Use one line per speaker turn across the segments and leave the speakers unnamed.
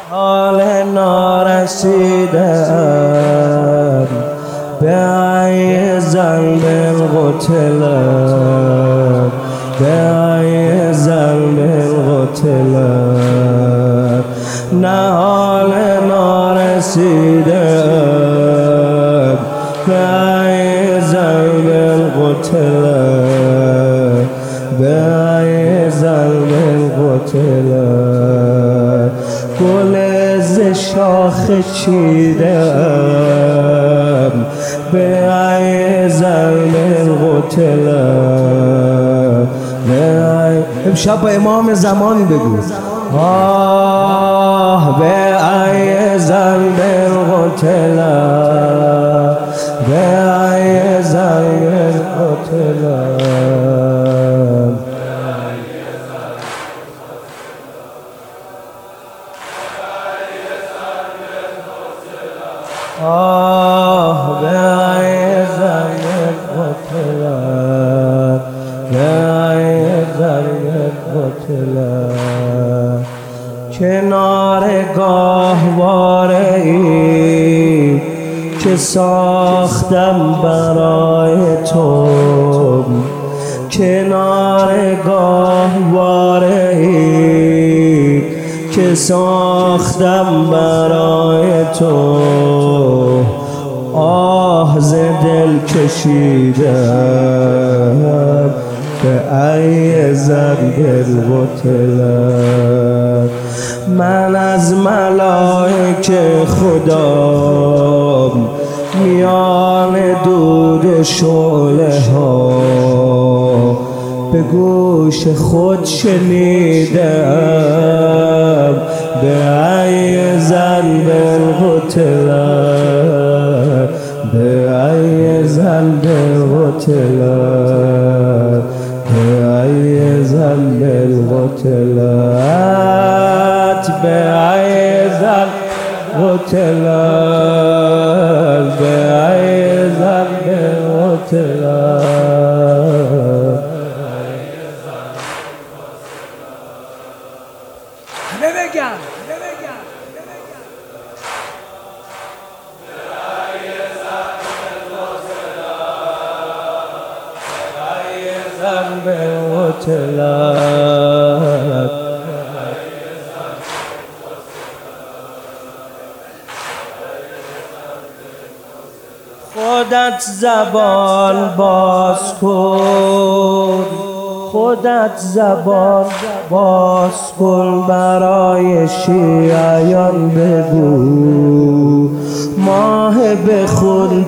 حال نارسیدم به ای زن بالقتلم به ای زن بالقتلم نه حال نارسیدم به ای زن بالقتلم به ای زن بالقتلم گل ز شاخ چیدم به ای زن بالقتلم امشب با امام زمانی بگو آه به ای زن بالقتلم به ای زن بالقتلم آه به ای زن بالقتلم به ای زن بالقتلم کنار گاهواره ای که ساختم برای تو کنار گاهواره ای که ساختم برای تو آه ز دل کشیدم به ای زن بالقتلم من از ملائکه خدا میان دود و شعله ها به گوش خود شنیدم به ای زن بالقتلم به ای زن بالقتلم به ای زن بالقتلم به ای زن بالقتلم به ای زن بالقتلم
بگم
بالقتلم خودت زبان باز کن خودت زبان باز کن برای شیعیان بگو ماه به خون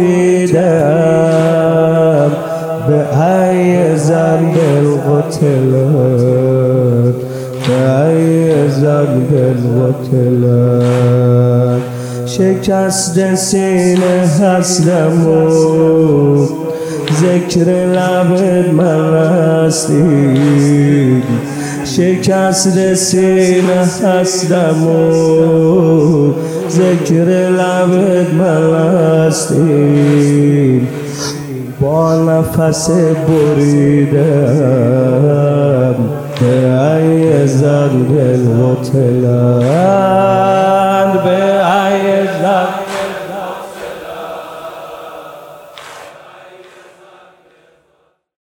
تپیدم به ای زن بالقتلم به ای زن بالقتلم شکست سینه هستم و ذکر لب من هستی شکست سینه هستم و ذکر لب من هستی با نفس بریدم به ای زن بالقتلم